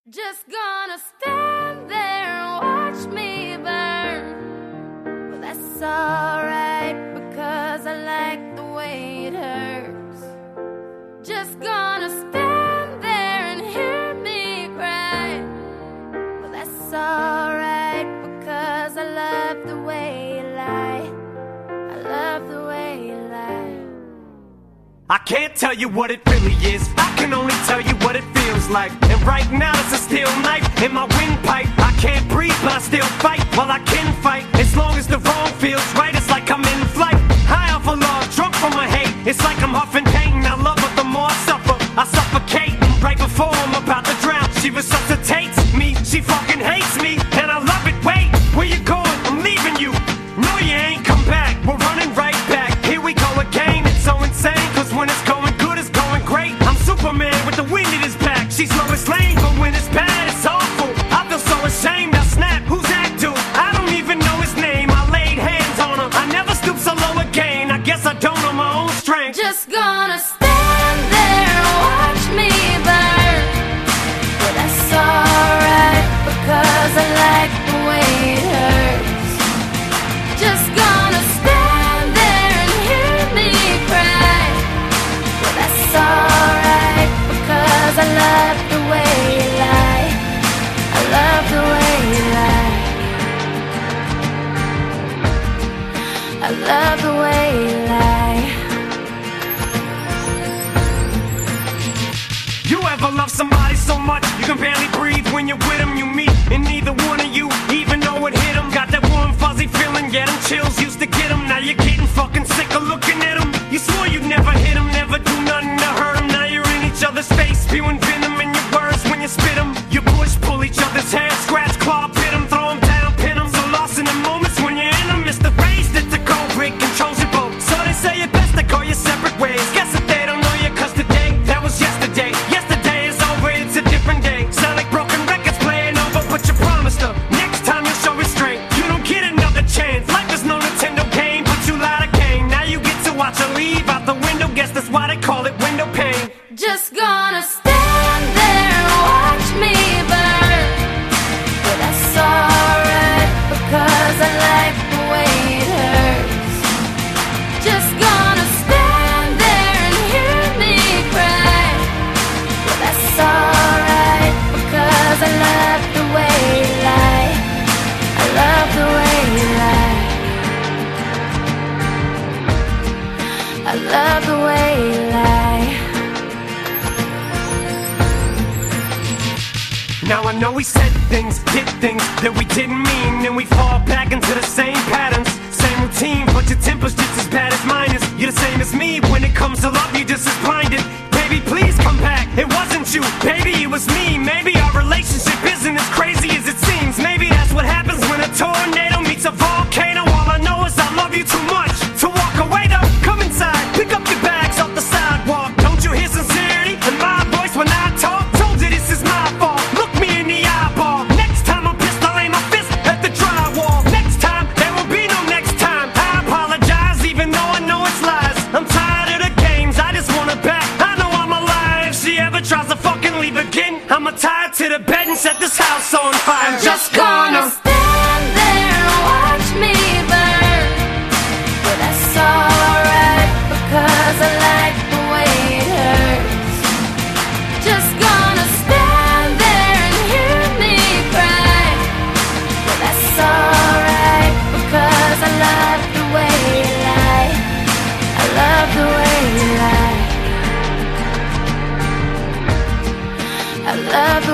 Just gonna stand there and watch me burn. Well, that's alright because I like the way it hurts. Just gonna stand there and hear me cry. Well, that's alright because I love the way you lie. I love the way you lie. I can't tell you what it really is, I can only tell you what it feels like. And right now it's a steel knife in my windpipe. I can't breathe but I still fight, while I can fight. As long as the wrong feels right, it's like I'm in flight. High off of love, drunk from my hate. It's like I'm huffing pain, I love her the more I suffer. I suffocate, right before I'm about to drown. She resuscitates me, she fucking hates me, and I love it. Wait, where you going? I'm leaving you. No, you ain't come back, we're running right back. Here we go again, it's so insane. Cause when it's going good, it's going great. I'm Superman with the wind in his back. She's Lois Lane, but when it's bad, it's awful. I feel so ashamed, I snap, who's that dude? I don't even know his name, I laid hands on him. I never stoop so low again, I guess I don't know my own strength. Just gonna stand there and watch me burn. But that's alright because I like the way it hurts. Just gonna stand there and hear me cry. But that's alright because I love the way you lie. I love the way you lie. I love the way you lie. You ever love somebody so much you can barely breathe when you're with them? You meet and neither one of you even know it hit them. Got that warm fuzzy feeling, yeah, them chills used to get them. Now you're getting fucking sick of looking at them. You swore you'd never hit them, never do nothing to hurt them. Now you're in each other's face, spewing venom in your words when you spit them. You push, pull each other's hair, scratch, claw, pit them, throw them down, pin them. So lost in the moments when you're in them, it's the race that the cold break controls your boat. So they say it best to go your separate ways. Guess that they don't know you cause today, that was yesterday. Yesterday is over, it's a different day. Sound like broken records playing over, but you promised her next time you'll show restraint. You don't get another chance, life is no Nintendo game, but you lied again. Now you get to watch her leave out the window, guess that's why they call it window pane. Just gonna stand there and watch me burn. But that's alright because I like the way it hurts. Just gonna stand there and hear me cry. But that's alright because I love the way you lie. I love the way you lie. I love the way you lie. Now I know we said things, did things that we didn't mean, and we fall back into the same patterns, same routine, but your temper's just as bad as mine is. You're the same as me, when it comes to love, you're just as blinded. Baby, please come back, it wasn't you, baby, it was me. Maybe our relationship isn't as crazy as it seems. Maybe that's what happens when a tornado meets a volcano. All I know is I love you too much to walk away though. Come inside, pick up your bags off the sidewalk. Don't you hear sincerity in my voice when I talk? Told you this is my fault, look me in the eyeball. Next time I'm pissed, I'll aim my fist at the drywall. Next time, there will be no next time. I apologize even though I know it's lies. I'm tired of the games, I just want her back. I know I'm alive, if she ever tries to fucking leave again, I'ma tie her to the bed and set this house on fire. I'm just gonna stand there and watch me burn. But that's alright because I like the way it hurts. Just gonna stand there and hear me cry. But that's alright because I love the way you lie. I love the way you lie. I love